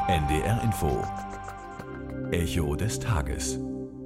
NDR Info. Echo des Tages.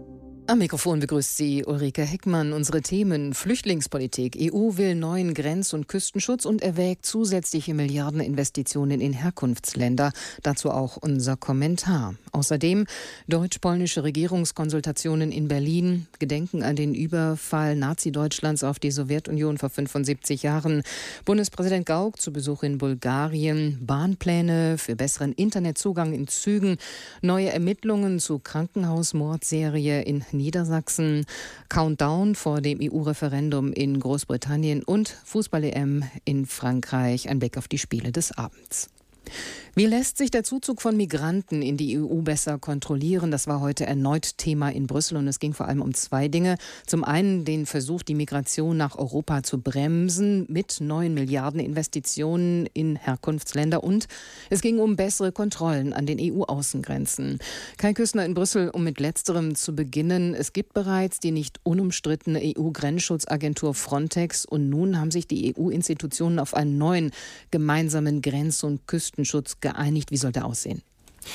Am Mikrofon begrüßt Sie Ulrike Heckmann. Unsere Themen: Flüchtlingspolitik. EU will neuen Grenz- und Küstenschutz und erwägt zusätzliche Milliardeninvestitionen in Herkunftsländer. Dazu auch unser Kommentar. Außerdem deutsch-polnische Regierungskonsultationen in Berlin, Gedenken an den Überfall Nazi-Deutschlands auf die Sowjetunion vor 75 Jahren. Bundespräsident Gauck zu Besuch in Bulgarien. Bahnpläne für besseren Internetzugang in Zügen. Neue Ermittlungen zu Krankenhausmordserie in Niedersachsen, Countdown vor dem EU-Referendum in Großbritannien und Fußball-EM in Frankreich. Ein Blick auf die Spiele des Abends. Wie lässt sich der Zuzug von Migranten in die EU besser kontrollieren? Das war heute erneut Thema in Brüssel und es ging vor allem um zwei Dinge. Zum einen den Versuch, die Migration nach Europa zu bremsen mit neuen Milliardeninvestitionen in Herkunftsländer, und es ging um bessere Kontrollen an den EU-Außengrenzen. Kai Küstner in Brüssel, um mit Letzterem zu beginnen. Es gibt bereits die nicht unumstrittene EU-Grenzschutzagentur Frontex und nun haben sich die EU-Institutionen auf einen neuen gemeinsamen Grenz- und Küstenschutz geeinigt. Wie soll der aussehen?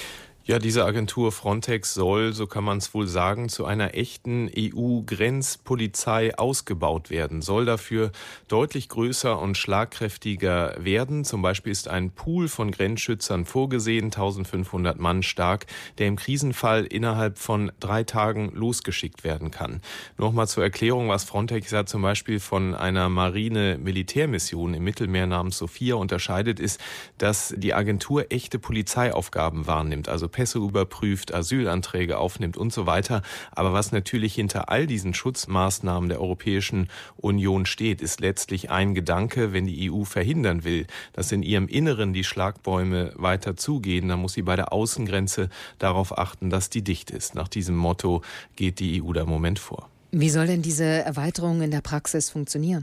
Ja, diese Agentur Frontex soll, so kann man es wohl sagen, zu einer echten EU-Grenzpolizei ausgebaut werden, soll dafür deutlich größer und schlagkräftiger werden. Zum Beispiel ist ein Pool von Grenzschützern vorgesehen, 1500 Mann stark, der im Krisenfall innerhalb von 3 Tagen losgeschickt werden kann. Nochmal zur Erklärung, was Frontex ja zum Beispiel von einer Marine-Militärmission im Mittelmeer namens Sophia unterscheidet, ist, dass die Agentur echte Polizeiaufgaben wahrnimmt, also Pässe überprüft, Asylanträge aufnimmt und so weiter. Aber was natürlich hinter all diesen Schutzmaßnahmen der Europäischen Union steht, ist letztlich ein Gedanke: Wenn die EU verhindern will, dass in ihrem Inneren die Schlagbäume weiter zugehen, dann muss sie bei der Außengrenze darauf achten, dass die dicht ist. Nach diesem Motto geht die EU da im Moment vor. Wie soll denn diese Erweiterung in der Praxis funktionieren?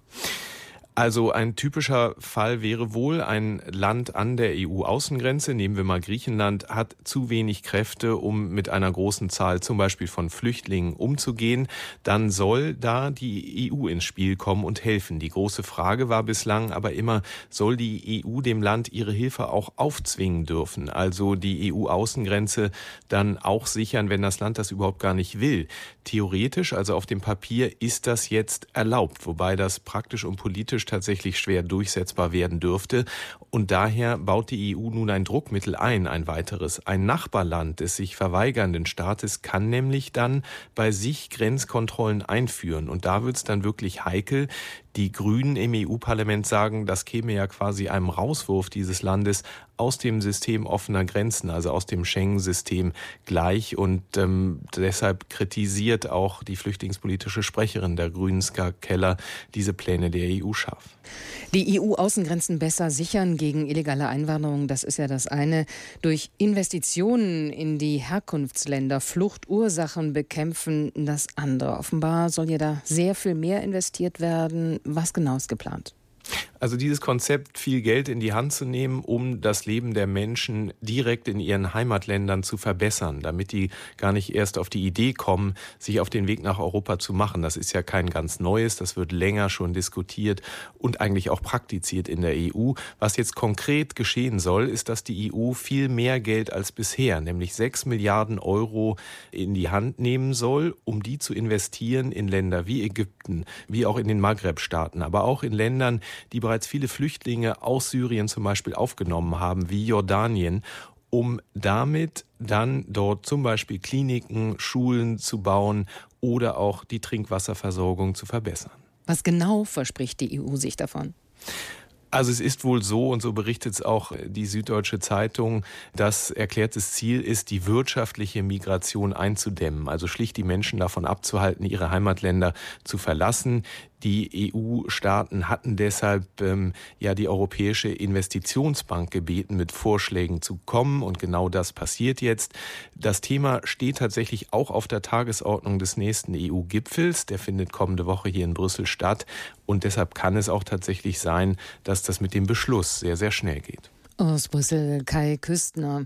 Also ein typischer Fall wäre wohl, ein Land an der EU-Außengrenze, nehmen wir mal Griechenland, hat zu wenig Kräfte, um mit einer großen Zahl zum Beispiel von Flüchtlingen umzugehen. Dann soll da die EU ins Spiel kommen und helfen. Die große Frage war bislang aber immer, soll die EU dem Land ihre Hilfe auch aufzwingen dürfen? Also die EU-Außengrenze dann auch sichern, wenn das Land das überhaupt gar nicht will. Theoretisch, also auf dem Papier, ist das jetzt erlaubt, wobei das praktisch und politisch tatsächlich schwer durchsetzbar werden dürfte. Und daher baut die EU nun ein Druckmittel ein weiteres. Ein Nachbarland des sich verweigernden Staates kann nämlich dann bei sich Grenzkontrollen einführen. Und da wird es dann wirklich heikel. Die Grünen im EU-Parlament sagen, das käme ja quasi einem Rauswurf dieses Landes aus dem System offener Grenzen, also aus dem Schengen-System gleich. Und deshalb kritisiert auch die flüchtlingspolitische Sprecherin der Grünen, Ska Keller, diese Pläne der EU scharf. Die EU-Außengrenzen besser sichern gegen illegale Einwanderung, das ist ja das eine. Durch Investitionen in die Herkunftsländer Fluchtursachen bekämpfen, das andere. Offenbar soll ja da sehr viel mehr investiert werden. Was genau ist geplant? Also dieses Konzept, viel Geld in die Hand zu nehmen, um das Leben der Menschen direkt in ihren Heimatländern zu verbessern, damit die gar nicht erst auf die Idee kommen, sich auf den Weg nach Europa zu machen. Das ist ja kein ganz Neues, das wird länger schon diskutiert und eigentlich auch praktiziert in der EU. Was jetzt konkret geschehen soll, ist, dass die EU viel mehr Geld als bisher, nämlich 6 Milliarden Euro in die Hand nehmen soll, um die zu investieren in Länder wie Ägypten, wie auch in den Maghreb-Staaten, aber auch in Ländern, die bereits viele Flüchtlinge aus Syrien zum Beispiel aufgenommen haben, wie Jordanien, um damit dann dort zum Beispiel Kliniken, Schulen zu bauen oder auch die Trinkwasserversorgung zu verbessern. Was genau verspricht die EU sich davon? Also es ist wohl so, und so berichtet es auch die Süddeutsche Zeitung, dass erklärtes Ziel ist, die wirtschaftliche Migration einzudämmen, also schlicht die Menschen davon abzuhalten, ihre Heimatländer zu verlassen. Die EU-Staaten hatten deshalb die Europäische Investitionsbank gebeten, mit Vorschlägen zu kommen. Und genau das passiert jetzt. Das Thema steht tatsächlich auch auf der Tagesordnung des nächsten EU-Gipfels. Der findet kommende Woche hier in Brüssel statt. Und deshalb kann es auch tatsächlich sein, dass das mit dem Beschluss sehr, sehr schnell geht. Aus Brüssel, Kai Küstner.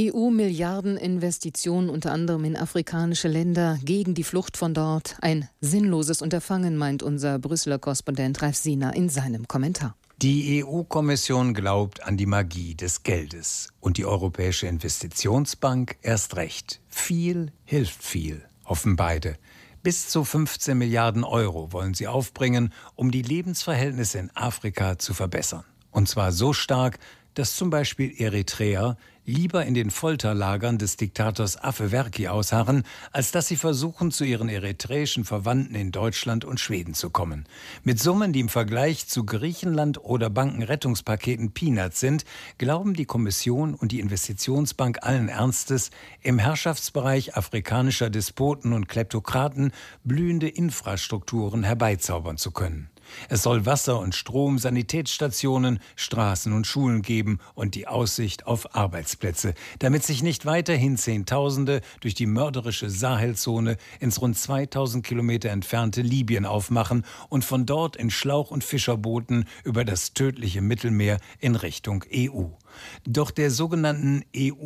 EU-Milliardeninvestitionen unter anderem in afrikanische Länder gegen die Flucht von dort. Ein sinnloses Unterfangen, meint unser Brüsseler Korrespondent Ralf Siener in seinem Kommentar. Die EU-Kommission glaubt an die Magie des Geldes und die Europäische Investitionsbank erst recht. Viel hilft viel, hoffen beide. Bis zu 15 Milliarden Euro wollen sie aufbringen, um die Lebensverhältnisse in Afrika zu verbessern. Und zwar so stark, dass zum Beispiel Eritreer lieber in den Folterlagern des Diktators Afewerki ausharren, als dass sie versuchen, zu ihren eritreischen Verwandten in Deutschland und Schweden zu kommen. Mit Summen, die im Vergleich zu Griechenland oder Bankenrettungspaketen Peanuts sind, glauben die Kommission und die Investitionsbank allen Ernstes, im Herrschaftsbereich afrikanischer Despoten und Kleptokraten blühende Infrastrukturen herbeizaubern zu können. Es soll Wasser und Strom, Sanitätsstationen, Straßen und Schulen geben und die Aussicht auf Arbeitsplätze, damit sich nicht weiterhin Zehntausende durch die mörderische Sahelzone ins rund 2000 Kilometer entfernte Libyen aufmachen und von dort in Schlauch- und Fischerbooten über das tödliche Mittelmeer in Richtung EU. Doch der sogenannten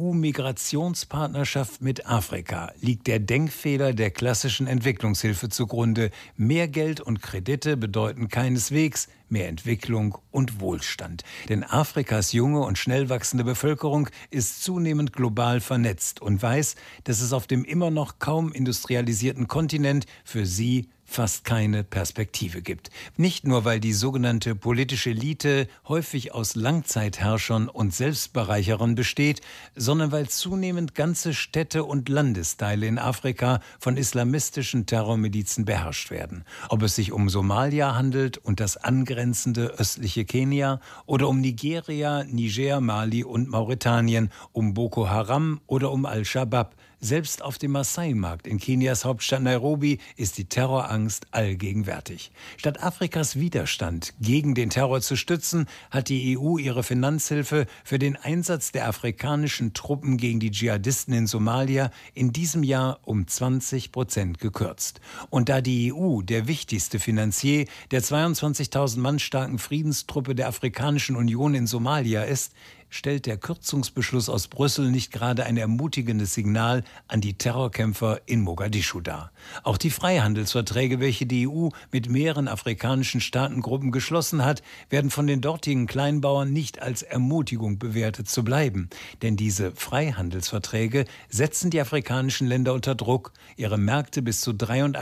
EU-Migrationspartnerschaft mit Afrika liegt der Denkfehler der klassischen Entwicklungshilfe zugrunde. Mehr Geld und Kredite bedeuten keineswegs mehr Entwicklung und Wohlstand. Denn Afrikas junge und schnell wachsende Bevölkerung ist zunehmend global vernetzt und weiß, dass es auf dem immer noch kaum industrialisierten Kontinent für sie fast keine Perspektive gibt. Nicht nur, weil die sogenannte politische Elite häufig aus Langzeitherrschern und Selbstbereicherern besteht, sondern weil zunehmend ganze Städte und Landesteile in Afrika von islamistischen Terrormilizen beherrscht werden. Ob es sich um Somalia handelt und das angrenzende östliche Kenia oder um Nigeria, Niger, Mali und Mauretanien, um Boko Haram oder um Al-Shabaab. Selbst auf dem Masai-Markt in Kenias Hauptstadt Nairobi ist die Terrorangst allgegenwärtig. Statt Afrikas Widerstand gegen den Terror zu stützen, hat die EU ihre Finanzhilfe für den Einsatz der afrikanischen Truppen gegen die Dschihadisten in Somalia in diesem Jahr um 20% gekürzt. Und da die EU der wichtigste Finanzier der 22.000 Mann starken Friedenstruppe der Afrikanischen Union in Somalia ist, stellt der Kürzungsbeschluss aus Brüssel nicht gerade ein ermutigendes Signal an die Terrorkämpfer in Mogadischu dar. Auch die Freihandelsverträge, welche die EU mit mehreren afrikanischen Staatengruppen geschlossen hat, werden von den dortigen Kleinbauern nicht als Ermutigung bewertet zu bleiben. Denn diese Freihandelsverträge setzen die afrikanischen Länder unter Druck, ihre Märkte bis zu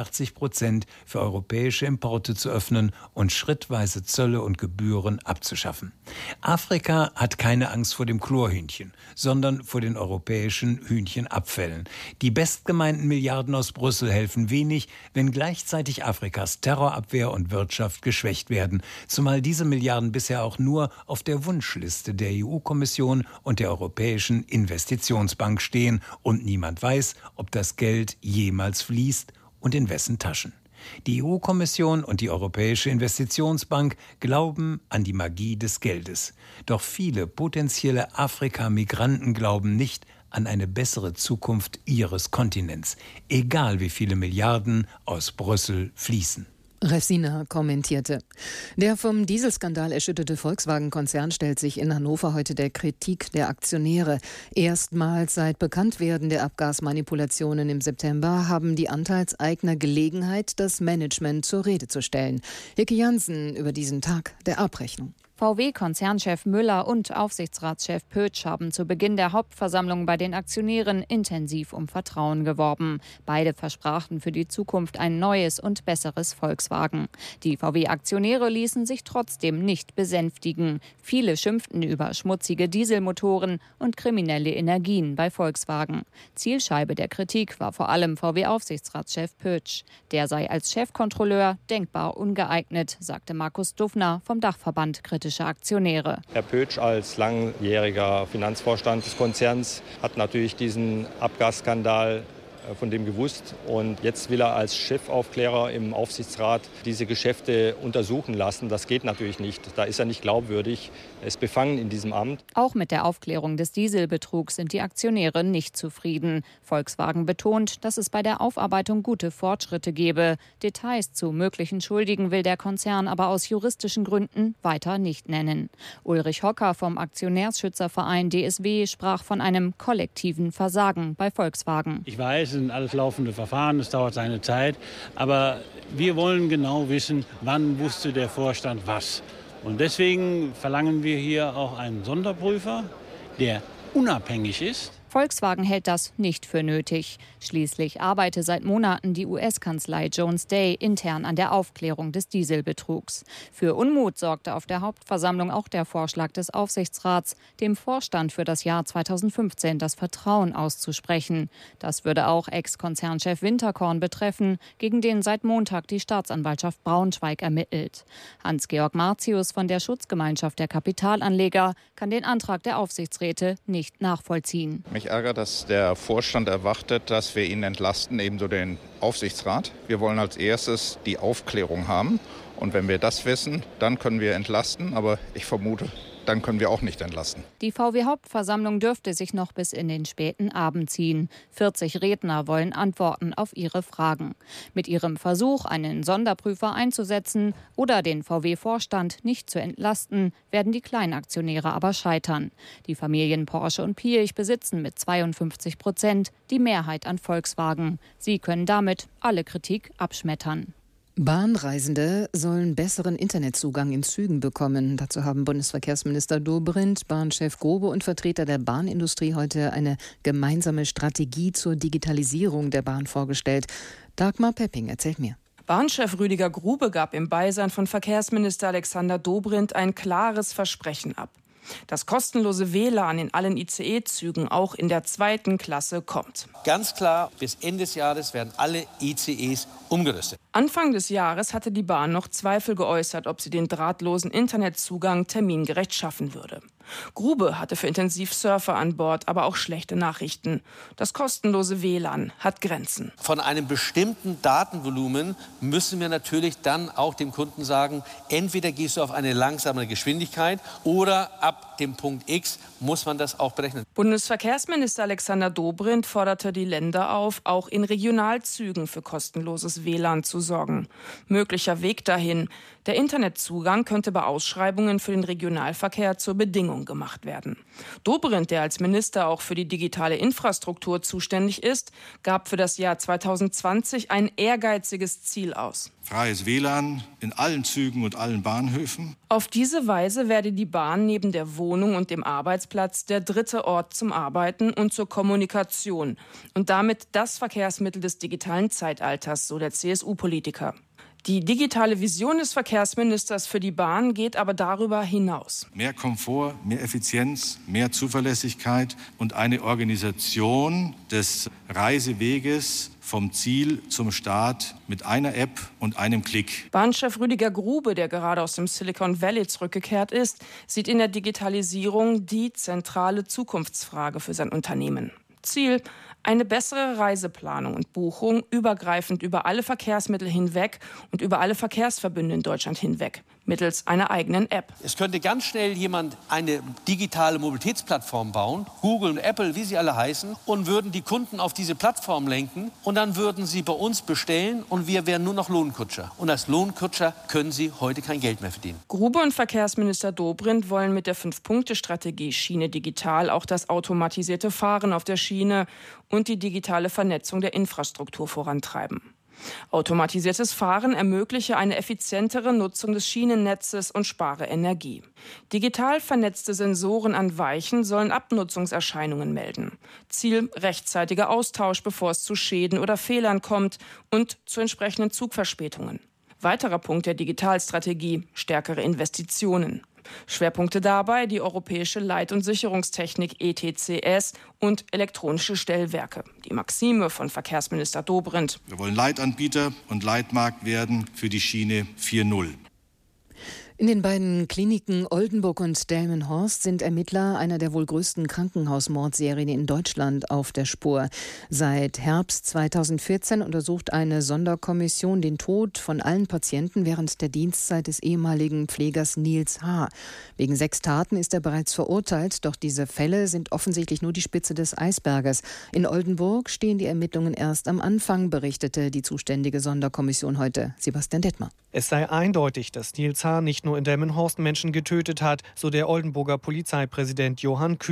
83% für europäische Importe zu öffnen und schrittweise Zölle und Gebühren abzuschaffen. Afrika hat keine Angst vor dem Chlorhühnchen, sondern vor den europäischen Hühnchenabfällen. Die bestgemeinten Milliarden aus Brüssel helfen wenig, wenn gleichzeitig Afrikas Terrorabwehr und Wirtschaft geschwächt werden, zumal diese Milliarden bisher auch nur auf der Wunschliste der EU-Kommission und der Europäischen Investitionsbank stehen und niemand weiß, ob das Geld jemals fließt und in wessen Taschen. Die EU-Kommission und die Europäische Investitionsbank glauben an die Magie des Geldes. Doch viele potenzielle Afrika-Migranten glauben nicht an eine bessere Zukunft ihres Kontinents, egal wie viele Milliarden aus Brüssel fließen. Resina kommentierte. Der vom Dieselskandal erschütterte Volkswagen-Konzern stellt sich in Hannover heute der Kritik der Aktionäre. Erstmals seit Bekanntwerden der Abgasmanipulationen im September haben die Anteilseigner Gelegenheit, das Management zur Rede zu stellen. Hicke Jansen über diesen Tag der Abrechnung. VW-Konzernchef Müller und Aufsichtsratschef Pötsch haben zu Beginn der Hauptversammlung bei den Aktionären intensiv um Vertrauen geworben. Beide versprachen für die Zukunft ein neues und besseres Volkswagen. Die VW-Aktionäre ließen sich trotzdem nicht besänftigen. Viele schimpften über schmutzige Dieselmotoren und kriminelle Energien bei Volkswagen. Zielscheibe der Kritik war vor allem VW-Aufsichtsratschef Pötsch. Der sei als Chefkontrolleur denkbar ungeeignet, sagte Markus Dufner vom Dachverband Kritische Aktionäre. Herr Pötsch als langjähriger Finanzvorstand des Konzerns hat natürlich diesen Abgasskandal von dem gewusst. Und jetzt will er als Chefaufklärer im Aufsichtsrat diese Geschäfte untersuchen lassen. Das geht natürlich nicht. Da ist er nicht glaubwürdig. Er ist befangen in diesem Amt. Auch mit der Aufklärung des Dieselbetrugs sind die Aktionäre nicht zufrieden. Volkswagen betont, dass es bei der Aufarbeitung gute Fortschritte gebe. Details zu möglichen Schuldigen will der Konzern aber aus juristischen Gründen weiter nicht nennen. Ulrich Hocker vom Aktionärsschützerverein DSW sprach von einem kollektiven Versagen bei Volkswagen. Ich weiß, es sind alles laufende Verfahren, es dauert seine Zeit. Aber wir wollen genau wissen, wann wusste der Vorstand was. Und deswegen verlangen wir hier auch einen Sonderprüfer, der unabhängig ist. Volkswagen hält das nicht für nötig. Schließlich arbeite seit Monaten die US-Kanzlei Jones Day intern an der Aufklärung des Dieselbetrugs. Für Unmut sorgte auf der Hauptversammlung auch der Vorschlag des Aufsichtsrats, dem Vorstand für das Jahr 2015 das Vertrauen auszusprechen. Das würde auch Ex-Konzernchef Winterkorn betreffen, gegen den seit Montag die Staatsanwaltschaft Braunschweig ermittelt. Hans-Georg Martius von der Schutzgemeinschaft der Kapitalanleger kann den Antrag der Aufsichtsräte nicht nachvollziehen. Mich ärgert, dass der Vorstand erwartet, dass wir ihn entlasten, ebenso den Aufsichtsrat. Wir wollen als erstes die Aufklärung haben. Und wenn wir das wissen, dann können wir entlasten. Aber ich vermute, dann können wir auch nicht entlasten. Die VW-Hauptversammlung dürfte sich noch bis in den späten Abend ziehen. 40 Redner wollen Antworten auf ihre Fragen. Mit ihrem Versuch, einen Sonderprüfer einzusetzen oder den VW-Vorstand nicht zu entlasten, werden die Kleinaktionäre aber scheitern. Die Familien Porsche und Piëch besitzen mit 52% die Mehrheit an Volkswagen. Sie können damit alle Kritik abschmettern. Bahnreisende sollen besseren Internetzugang in Zügen bekommen. Dazu haben Bundesverkehrsminister Dobrindt, Bahnchef Grobe und Vertreter der Bahnindustrie heute eine gemeinsame Strategie zur Digitalisierung der Bahn vorgestellt. Dagmar Pepping erzählt mir. Bahnchef Rüdiger Grube gab im Beisein von Verkehrsminister Alexander Dobrindt ein klares Versprechen ab. Das kostenlose WLAN in allen ICE-Zügen auch in der 2. Klasse kommt. Ganz klar, bis Ende des Jahres werden alle ICEs umgerüstet. Anfang des Jahres hatte die Bahn noch Zweifel geäußert, ob sie den drahtlosen Internetzugang termingerecht schaffen würde. Grube hatte für Intensivsurfer an Bord aber auch schlechte Nachrichten. Das kostenlose WLAN hat Grenzen. Von einem bestimmten Datenvolumen müssen wir natürlich dann auch dem Kunden sagen, entweder gehst du auf eine langsamere Geschwindigkeit oder ab dem Punkt X muss man das auch berechnen. Bundesverkehrsminister Alexander Dobrindt forderte die Länder auf, auch in Regionalzügen für kostenloses WLAN zu sorgen. Möglicher Weg dahin: Der Internetzugang könnte bei Ausschreibungen für den Regionalverkehr zur Bedingung gemacht werden. Dobrindt, der als Minister auch für die digitale Infrastruktur zuständig ist, gab für das Jahr 2020 ein ehrgeiziges Ziel aus. Freies WLAN in allen Zügen und allen Bahnhöfen. Auf diese Weise werde die Bahn neben der Wohnung und dem Arbeitsplatz der dritte Ort zum Arbeiten und zur Kommunikation und damit das Verkehrsmittel des digitalen Zeitalters, so der CSU-Politiker. Die digitale Vision des Verkehrsministers für die Bahn geht aber darüber hinaus. Mehr Komfort, mehr Effizienz, mehr Zuverlässigkeit und eine Organisation des Reiseweges vom Ziel zum Start mit einer App und einem Klick. Bahnchef Rüdiger Grube, der gerade aus dem Silicon Valley zurückgekehrt ist, sieht in der Digitalisierung die zentrale Zukunftsfrage für sein Unternehmen. Ziel: eine bessere Reiseplanung und Buchung übergreifend über alle Verkehrsmittel hinweg und über alle Verkehrsverbünde in Deutschland hinweg, mittels einer eigenen App. Es könnte ganz schnell jemand eine digitale Mobilitätsplattform bauen, Google und Apple, wie sie alle heißen, und würden die Kunden auf diese Plattform lenken und dann würden sie bei uns bestellen und wir wären nur noch Lohnkutscher. Und als Lohnkutscher können sie heute kein Geld mehr verdienen. Grube und Verkehrsminister Dobrindt wollen mit der 5-Punkte-Strategie Schiene digital auch das automatisierte Fahren auf der Schiene und die digitale Vernetzung der Infrastruktur vorantreiben. Automatisiertes Fahren ermögliche eine effizientere Nutzung des Schienennetzes und spare Energie. Digital vernetzte Sensoren an Weichen sollen Abnutzungserscheinungen melden. Ziel: rechtzeitiger Austausch, bevor es zu Schäden oder Fehlern kommt und zu entsprechenden Zugverspätungen. Weiterer Punkt der Digitalstrategie: stärkere Investitionen. Schwerpunkte dabei die europäische Leit- und Sicherungstechnik ETCS und elektronische Stellwerke. Die Maxime von Verkehrsminister Dobrindt: Wir wollen Leitanbieter und Leitmarkt werden für die Schiene 4.0. In den beiden Kliniken Oldenburg und Delmenhorst sind Ermittler einer der wohl größten Krankenhausmordserien in Deutschland auf der Spur. Seit Herbst 2014 untersucht eine Sonderkommission den Tod von allen Patienten während der Dienstzeit des ehemaligen Pflegers Nils H. Wegen 6 Taten ist er bereits verurteilt, doch diese Fälle sind offensichtlich nur die Spitze des Eisberges. In Oldenburg stehen die Ermittlungen erst am Anfang, berichtete die zuständige Sonderkommission heute. Sebastian Detmer. Es sei eindeutig, dass Nils H. nicht nur in Delmenhorst Menschen getötet hat, so der Oldenburger Polizeipräsident Johann Kühme.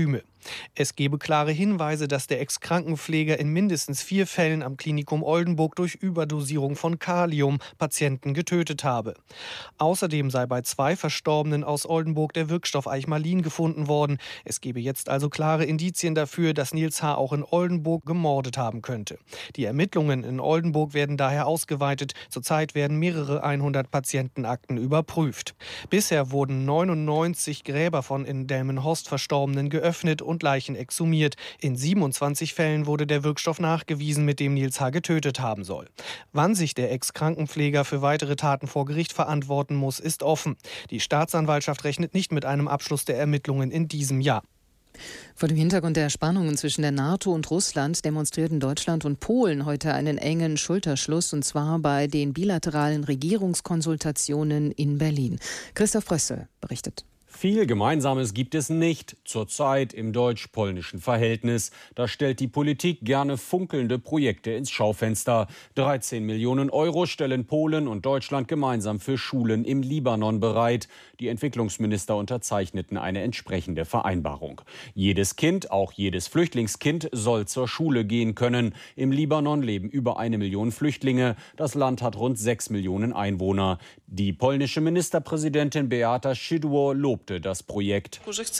Es gebe klare Hinweise, dass der Ex-Krankenpfleger in mindestens 4 Fällen am Klinikum Oldenburg durch Überdosierung von Kalium Patienten getötet habe. Außerdem sei bei 2 Verstorbenen aus Oldenburg der Wirkstoff Eichmalin gefunden worden. Es gebe jetzt also klare Indizien dafür, dass Nils H. auch in Oldenburg gemordet haben könnte. Die Ermittlungen in Oldenburg werden daher ausgeweitet. Zurzeit werden mehrere 100 Patientenakten überprüft. Bisher wurden 99 Gräber von in Delmenhorst Verstorbenen geöffnet und Leichen exhumiert. In 27 Fällen wurde der Wirkstoff nachgewiesen, mit dem Nils H. getötet haben soll. Wann sich der Ex-Krankenpfleger für weitere Taten vor Gericht verantworten muss, ist offen. Die Staatsanwaltschaft rechnet nicht mit einem Abschluss der Ermittlungen in diesem Jahr. Vor dem Hintergrund der Spannungen zwischen der NATO und Russland demonstrierten Deutschland und Polen heute einen engen Schulterschluss, und zwar bei den bilateralen Regierungskonsultationen in Berlin. Christoph Brössel berichtet. Viel Gemeinsames gibt es nicht zurzeit im deutsch-polnischen Verhältnis. Da stellt die Politik gerne funkelnde Projekte ins Schaufenster. 13 Millionen Euro stellen Polen und Deutschland gemeinsam für Schulen im Libanon bereit. Die Entwicklungsminister unterzeichneten eine entsprechende Vereinbarung. Jedes Kind, auch jedes Flüchtlingskind, soll zur Schule gehen können. Im Libanon leben über 1 Million Flüchtlinge. Das Land hat rund 6 Millionen Einwohner. Die polnische Ministerpräsidentin Beata Szydło lobte das Projekt.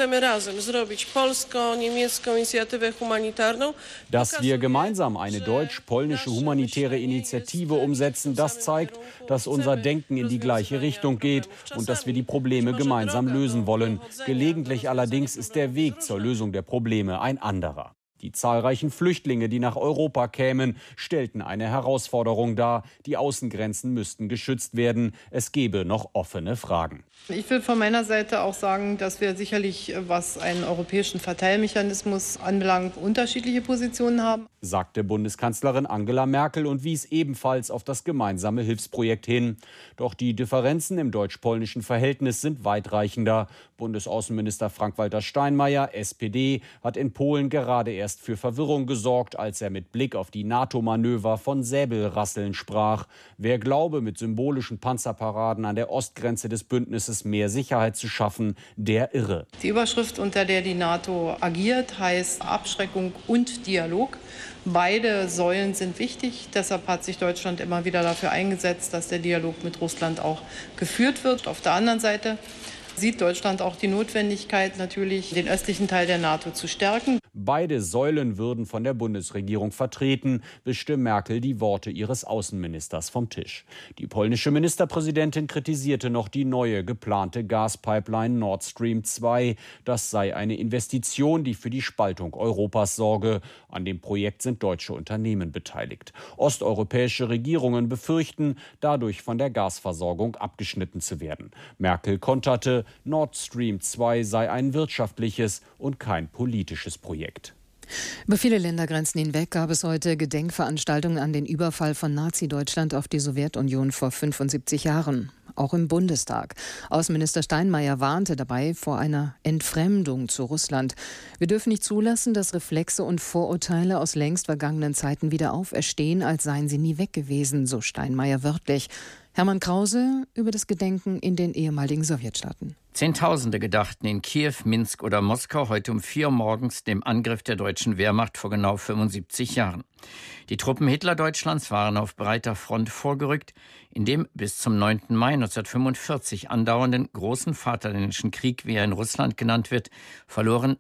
Dass wir gemeinsam eine deutsch-polnische humanitäre Initiative umsetzen, das zeigt, dass unser Denken in die gleiche Richtung geht und dass wir die Probleme gemeinsam lösen wollen. Gelegentlich allerdings ist der Weg zur Lösung der Probleme ein anderer. Die zahlreichen Flüchtlinge, die nach Europa kämen, stellten eine Herausforderung dar. Die Außengrenzen müssten geschützt werden. Es gebe noch offene Fragen. Ich will von meiner Seite auch sagen, dass wir sicherlich, was einen europäischen Verteilmechanismus anbelangt, unterschiedliche Positionen haben, sagte Bundeskanzlerin Angela Merkel und wies ebenfalls auf das gemeinsame Hilfsprojekt hin. Doch die Differenzen im deutsch-polnischen Verhältnis sind weitreichender. Bundesaußenminister Frank-Walter Steinmeier, SPD, hat in Polen gerade erst für Verwirrung gesorgt, als er mit Blick auf die NATO-Manöver von Säbelrasseln sprach. Wer glaube, mit symbolischen Panzerparaden an der Ostgrenze des Bündnisses mehr Sicherheit zu schaffen, der irre. Die Überschrift, unter der die NATO agiert, heißt Abschreckung und Dialog. Beide Säulen sind wichtig. Deshalb hat sich Deutschland immer wieder dafür eingesetzt, dass der Dialog mit Russland auch geführt wird. Auf der anderen Seite sieht Deutschland auch die Notwendigkeit, natürlich den östlichen Teil der NATO zu stärken. Beide Säulen würden von der Bundesregierung vertreten, wischte Merkel die Worte ihres Außenministers vom Tisch. Die polnische Ministerpräsidentin kritisierte noch die neue geplante Gaspipeline Nord Stream 2. Das sei eine Investition, die für die Spaltung Europas sorge. An dem Projekt sind deutsche Unternehmen beteiligt. Osteuropäische Regierungen befürchten, dadurch von der Gasversorgung abgeschnitten zu werden. Merkel konterte, Nord Stream 2 sei ein wirtschaftliches und kein politisches Projekt. Über viele Ländergrenzen hinweg gab es heute Gedenkveranstaltungen an den Überfall von Nazi-Deutschland auf die Sowjetunion vor 75 Jahren. Auch im Bundestag. Außenminister Steinmeier warnte dabei vor einer Entfremdung zu Russland. Wir dürfen nicht zulassen, dass Reflexe und Vorurteile aus längst vergangenen Zeiten wieder auferstehen, als seien sie nie weg gewesen, so Steinmeier wörtlich. Hermann Krause über das Gedenken in den ehemaligen Sowjetstaaten. Zehntausende gedachten in Kiew, Minsk oder Moskau heute um 4 Uhr morgens dem Angriff der deutschen Wehrmacht vor genau 75 Jahren. Die Truppen Hitlerdeutschlands waren auf breiter Front vorgerückt. In dem bis zum 9. Mai 1945 andauernden Großen Vaterländischen Krieg, wie er in Russland genannt wird, verloren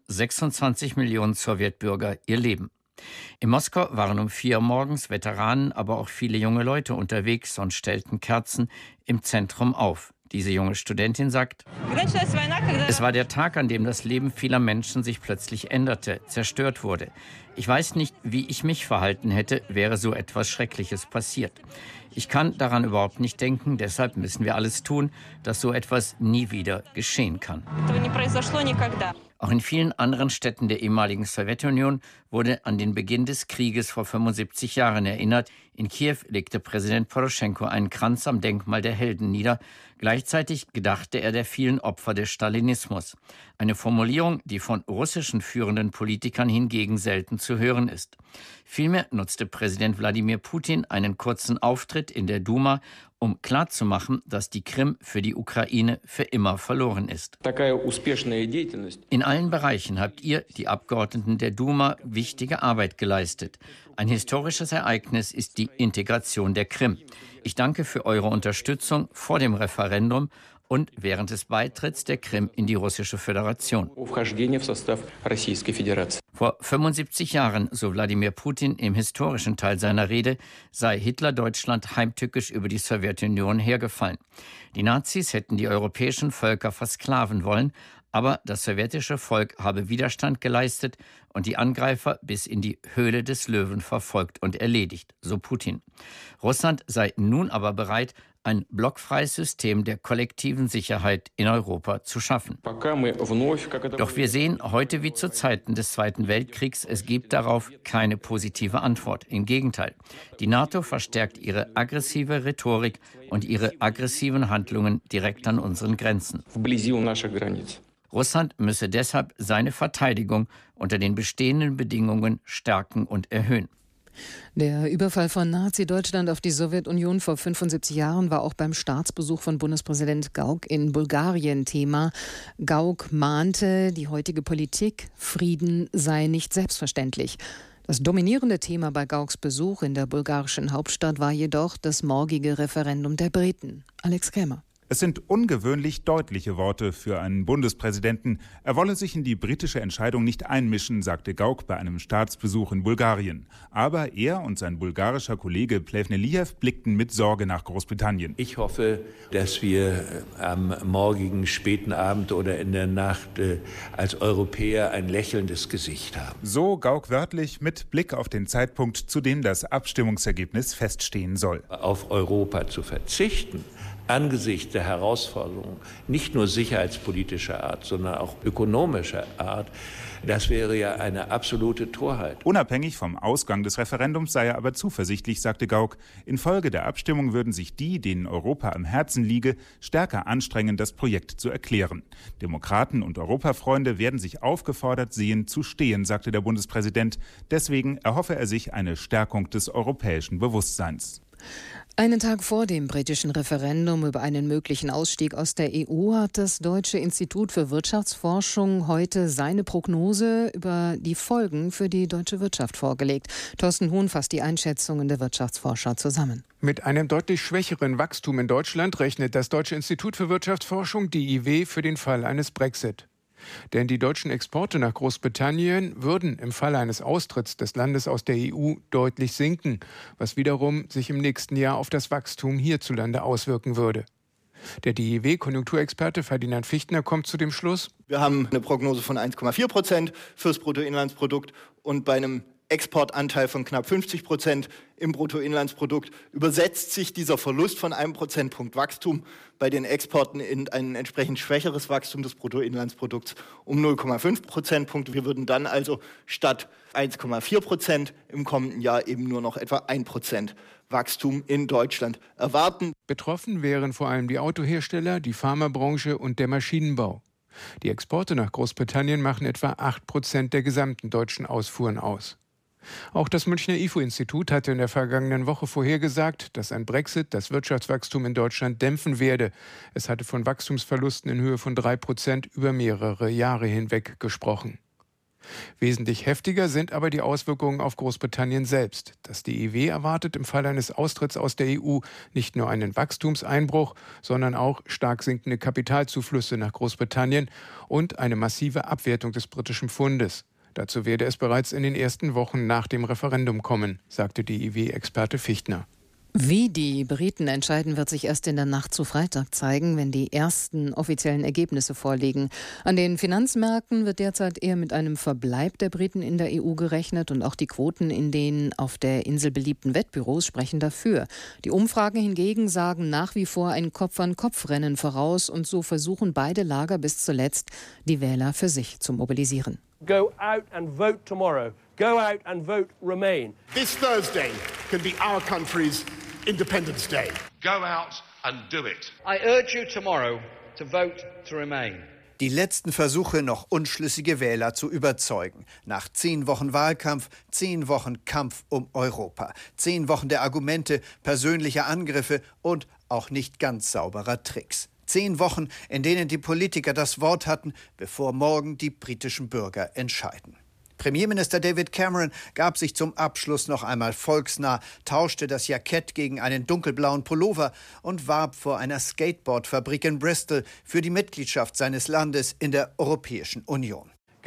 26 Millionen Sowjetbürger ihr Leben. In Moskau waren um 4 Uhr morgens Veteranen, aber auch viele junge Leute unterwegs und stellten Kerzen im Zentrum auf. Diese junge Studentin sagt, es war der Tag, an dem das Leben vieler Menschen sich plötzlich änderte, zerstört wurde. Ich weiß nicht, wie ich mich verhalten hätte, wäre so etwas Schreckliches passiert. Ich kann daran überhaupt nicht denken, deshalb müssen wir alles tun, dass so etwas nie wieder geschehen kann. Auch in vielen anderen Städten der ehemaligen Sowjetunion wurde an den Beginn des Krieges vor 75 Jahren erinnert. In Kiew legte Präsident Poroschenko einen Kranz am Denkmal der Helden nieder. Gleichzeitig gedachte er der vielen Opfer des Stalinismus. Eine Formulierung, die von russischen führenden Politikern hingegen selten zu hören ist. Vielmehr nutzte Präsident Wladimir Putin einen kurzen Auftritt in der Duma, um klarzumachen, dass die Krim für die Ukraine für immer verloren ist. In allen Bereichen habt ihr, die Abgeordneten der Duma, wichtige Arbeit geleistet. Ein historisches Ereignis ist die Integration der Krim. Ich danke für eure Unterstützung vor dem Referendum und während des Beitritts der Krim in die Russische Föderation. Vor 75 Jahren, so Wladimir Putin im historischen Teil seiner Rede, sei Hitler-Deutschland heimtückisch über die Sowjetunion hergefallen. Die Nazis hätten die europäischen Völker versklaven wollen, aber das sowjetische Volk habe Widerstand geleistet und die Angreifer bis in die Höhle des Löwen verfolgt und erledigt, so Putin. Russland sei nun aber bereit, ein blockfreies System der kollektiven Sicherheit in Europa zu schaffen. Doch wir sehen heute wie zu Zeiten des Zweiten Weltkriegs, es gibt darauf keine positive Antwort. Im Gegenteil, die NATO verstärkt ihre aggressive Rhetorik und ihre aggressiven Handlungen direkt an unseren Grenzen. Russland müsse deshalb seine Verteidigung unter den bestehenden Bedingungen stärken und erhöhen. Der Überfall von Nazi-Deutschland auf die Sowjetunion vor 75 Jahren war auch beim Staatsbesuch von Bundespräsident Gauck in Bulgarien Thema. Gauck mahnte, die heutige Politik, Frieden sei nicht selbstverständlich. Das dominierende Thema bei Gaucks Besuch in der bulgarischen Hauptstadt war jedoch das morgige Referendum der Briten. Alex Krämer. Es sind ungewöhnlich deutliche Worte für einen Bundespräsidenten. Er wolle sich in die britische Entscheidung nicht einmischen, sagte Gauck bei einem Staatsbesuch in Bulgarien. Aber er und sein bulgarischer Kollege Plevneliev blickten mit Sorge nach Großbritannien. Ich hoffe, dass wir am morgigen späten Abend oder in der Nacht als Europäer ein lächelndes Gesicht haben. So Gauck wörtlich mit Blick auf den Zeitpunkt, zu dem das Abstimmungsergebnis feststehen soll. Auf Europa zu verzichten, angesichts der Herausforderungen, nicht nur sicherheitspolitischer Art, sondern auch ökonomischer Art, das wäre ja eine absolute Torheit. Unabhängig vom Ausgang des Referendums sei er aber zuversichtlich, sagte Gauck. Infolge der Abstimmung würden sich die, denen Europa am Herzen liege, stärker anstrengen, das Projekt zu erklären. Demokraten und Europafreunde werden sich aufgefordert sehen, zu stehen, sagte der Bundespräsident. Deswegen erhoffe er sich eine Stärkung des europäischen Bewusstseins. Einen Tag vor dem britischen Referendum über einen möglichen Ausstieg aus der EU hat das Deutsche Institut für Wirtschaftsforschung heute seine Prognose über die Folgen für die deutsche Wirtschaft vorgelegt. Thorsten Huhn fasst die Einschätzungen der Wirtschaftsforscher zusammen. Mit einem deutlich schwächeren Wachstum in Deutschland rechnet das Deutsche Institut für Wirtschaftsforschung, DIW, für den Fall eines Brexit. Denn die deutschen Exporte nach Großbritannien würden im Falle eines Austritts des Landes aus der EU deutlich sinken, was wiederum sich im nächsten Jahr auf das Wachstum hierzulande auswirken würde. Der DIW-Konjunkturexperte Ferdinand Fichtner kommt zu dem Schluss: Wir haben eine Prognose von 1,4% fürs Bruttoinlandsprodukt und bei einem Exportanteil von knapp 50% im Bruttoinlandsprodukt übersetzt sich dieser Verlust von 1 Prozentpunkt Wachstum bei den Exporten in ein entsprechend schwächeres Wachstum des Bruttoinlandsprodukts um 0,5 Prozentpunkte. Wir würden dann also statt 1,4% im kommenden Jahr eben nur noch etwa 1% Wachstum in Deutschland erwarten. Betroffen wären vor allem die Autohersteller, die Pharmabranche und der Maschinenbau. Die Exporte nach Großbritannien machen etwa 8% der gesamten deutschen Ausfuhren aus. Auch das Münchner IFO-Institut hatte in der vergangenen Woche vorhergesagt, dass ein Brexit das Wirtschaftswachstum in Deutschland dämpfen werde. Es hatte von Wachstumsverlusten in Höhe von 3% über mehrere Jahre hinweg gesprochen. Wesentlich heftiger sind aber die Auswirkungen auf Großbritannien selbst. Das DIW erwartet im Fall eines Austritts aus der EU nicht nur einen Wachstumseinbruch, sondern auch stark sinkende Kapitalzuflüsse nach Großbritannien und eine massive Abwertung des britischen Pfundes. Dazu werde es bereits in den ersten Wochen nach dem Referendum kommen, sagte DIW-Experte Fichtner. Wie die Briten entscheiden, wird sich erst in der Nacht zu Freitag zeigen, wenn die ersten offiziellen Ergebnisse vorliegen. An den Finanzmärkten wird derzeit eher mit einem Verbleib der Briten in der EU gerechnet und auch die Quoten in den auf der Insel beliebten Wettbüros sprechen dafür. Die Umfragen hingegen sagen nach wie vor ein Kopf-an-Kopf-Rennen voraus und so versuchen beide Lager bis zuletzt, die Wähler für sich zu mobilisieren. Go out and vote tomorrow. Go out and vote Remain. This Thursday can be our country's Independence Day. Go out and do it. I urge you tomorrow to vote to Remain. Die letzten Versuche, noch unschlüssige Wähler zu überzeugen. Nach 10 Wochen Wahlkampf, 10 Wochen Kampf um Europa. 10 Wochen der Argumente, persönlicher Angriffe und auch nicht ganz sauberer Tricks. 10 Wochen, in denen die Politiker das Wort hatten, bevor morgen die britischen Bürger entscheiden. Premierminister David Cameron gab sich zum Abschluss noch einmal volksnah, tauschte das Jackett gegen einen dunkelblauen Pullover und warb vor einer Skateboardfabrik in Bristol für die Mitgliedschaft seines Landes in der Europäischen Union.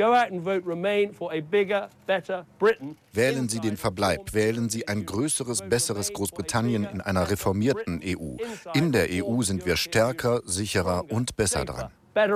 Wählen Sie den Verbleib, wählen Sie ein größeres, besseres Großbritannien in einer reformierten EU. In der EU sind wir stärker, sicherer und besser dran.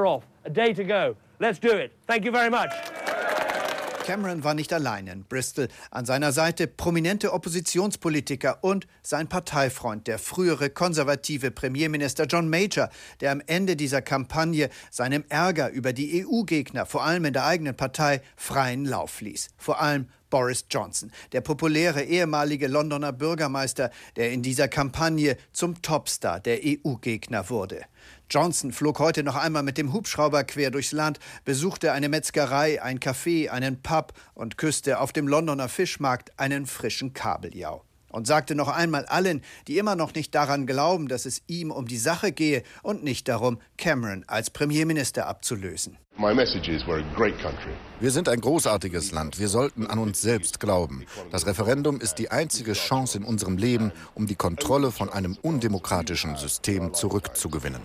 Cameron war nicht allein in Bristol. An seiner Seite prominente Oppositionspolitiker und sein Parteifreund, der frühere konservative Premierminister John Major, der am Ende dieser Kampagne seinem Ärger über die EU-Gegner, vor allem in der eigenen Partei, freien Lauf ließ. Vor allem Boris Johnson, der populäre ehemalige Londoner Bürgermeister, der in dieser Kampagne zum Topstar der EU-Gegner wurde. Johnson flog heute noch einmal mit dem Hubschrauber quer durchs Land, besuchte eine Metzgerei, ein Café, einen Pub und küsste auf dem Londoner Fischmarkt einen frischen Kabeljau. Und sagte noch einmal allen, die immer noch nicht daran glauben, dass es ihm um die Sache gehe und nicht darum, Cameron als Premierminister abzulösen. Wir sind ein großartiges Land. Wir sollten an uns selbst glauben. Das Referendum ist die einzige Chance in unserem Leben, um die Kontrolle von einem undemokratischen System zurückzugewinnen.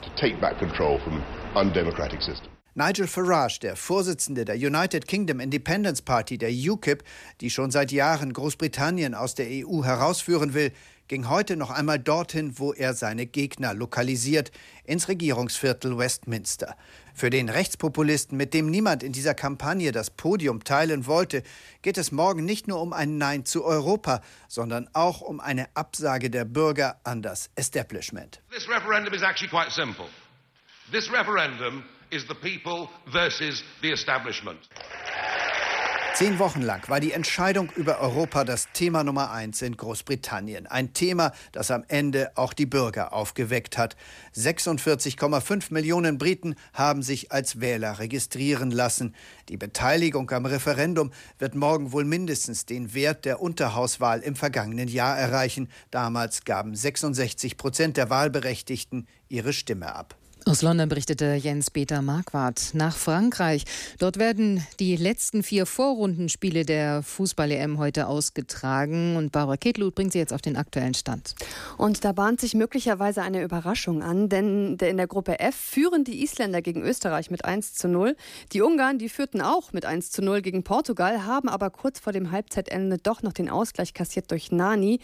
Nigel Farage, der Vorsitzende der United Kingdom Independence Party, der UKIP, die schon seit Jahren Großbritannien aus der EU herausführen will, ging heute noch einmal dorthin, wo er seine Gegner lokalisiert, ins Regierungsviertel Westminster. Für den Rechtspopulisten, mit dem niemand in dieser Kampagne das Podium teilen wollte, geht es morgen nicht nur um ein Nein zu Europa, sondern auch um eine Absage der Bürger an das Establishment. This referendum is actually quite simple. This referendum is the people versus the establishment. 10 Wochen lang war die Entscheidung über Europa das Thema Nummer 1 in Großbritannien. Ein Thema, das am Ende auch die Bürger aufgeweckt hat. 46,5 Millionen Briten haben sich als Wähler registrieren lassen. Die Beteiligung am Referendum wird morgen wohl mindestens den Wert der Unterhauswahl im vergangenen Jahr erreichen. Damals gaben 66% der Wahlberechtigten ihre Stimme ab. Aus London berichtete Jens-Peter Marquardt. Nach Frankreich. Dort werden die letzten 4 Vorrundenspiele der Fußball-EM heute ausgetragen. Und Barbara Ketluth bringt sie jetzt auf den aktuellen Stand. Und da bahnt sich möglicherweise eine Überraschung an, denn in der Gruppe F führen die Isländer gegen Österreich mit 1:0. Die Ungarn, die führten auch mit 1:0 gegen Portugal, haben aber kurz vor dem Halbzeitende doch noch den Ausgleich kassiert durch Nani.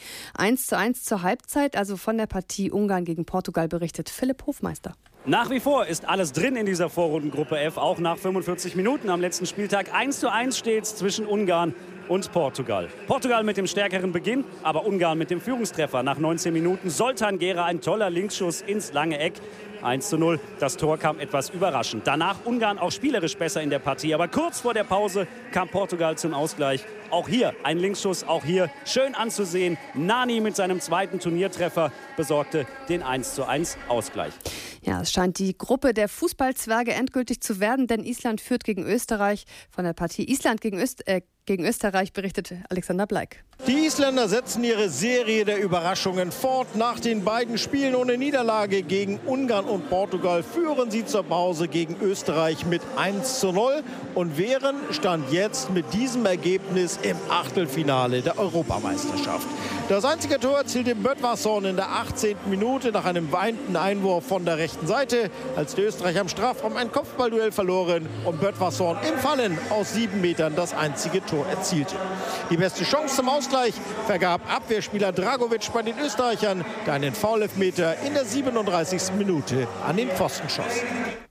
1:1 zur Halbzeit, also von der Partie Ungarn gegen Portugal berichtet Philipp Hofmeister. Nach wie vor ist alles drin in dieser Vorrundengruppe F, auch nach 45 Minuten am letzten Spieltag. 1:1 steht es zwischen Ungarn und Portugal. Portugal mit dem stärkeren Beginn, aber Ungarn mit dem Führungstreffer. Nach 19 Minuten Zoltán Gera, ein toller Linksschuss ins lange Eck. 1:0. Das Tor kam etwas überraschend. Danach Ungarn auch spielerisch besser in der Partie. Aber kurz vor der Pause kam Portugal zum Ausgleich. Auch hier ein Linksschuss, auch hier schön anzusehen. Nani mit seinem zweiten Turniertreffer besorgte den 1:1 Ausgleich. Ja, es scheint die Gruppe der Fußballzwerge endgültig zu werden, denn Island führt gegen Österreich. Von der Partie Island gegen Österreich berichtet Alexander Bleik. Die Isländer setzen ihre Serie der Überraschungen fort. Nach den beiden Spielen ohne Niederlage gegen Ungarn und Portugal führen sie zur Pause gegen Österreich mit 1:0 und wären Stand jetzt mit diesem Ergebnis im Achtelfinale der Europameisterschaft. Das einzige Tor erzielte Böttvarsson in der 18. Minute nach einem weinenden Einwurf von der rechten Seite, als die Österreicher am Strafraum ein Kopfballduell verloren und Böttvarsson im Fallen aus 7 Metern das einzige Tor erzielte. Die beste Chance zum Ausgleich vergab Abwehrspieler Dragovic bei den Österreichern, der einen Foul-Elfmeter in der 37. Minute an den Pfosten schoss.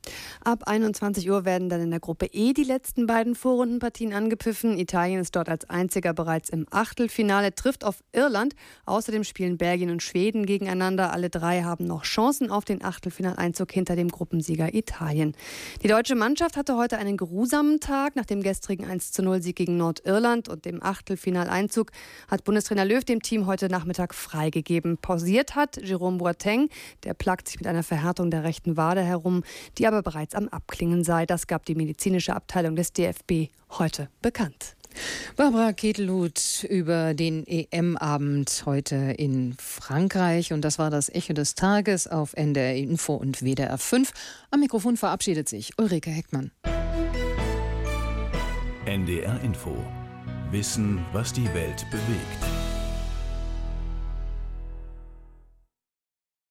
Ab 21 Uhr werden dann in der Gruppe E die letzten beiden Vorrundenpartien angepfiffen. Italien ist dort als einziger bereits im Achtelfinale, trifft auf Irland. Außerdem spielen Belgien und Schweden gegeneinander. Alle 3 haben noch Chancen auf den Achtelfinaleinzug hinter dem Gruppensieger Italien. Die deutsche Mannschaft hatte heute einen geruhsamen Tag. Nach dem gestrigen 1:0-Sieg gegen Nordirland und dem Achtelfinaleinzug hat Bundestrainer Löw dem Team heute Nachmittag freigegeben. Pausiert hat Jerome Boateng, der plagt sich mit einer Verhärtung der rechten Wade herum, die aber bereits bereits am Abklingen sei. Das gab die medizinische Abteilung des DFB heute bekannt. Barbara Ketelhut über den EM-Abend heute in Frankreich. Und das war das Echo des Tages auf NDR Info und WDR 5. Am Mikrofon verabschiedet sich Ulrike Heckmann. NDR Info. Wissen, was die Welt bewegt.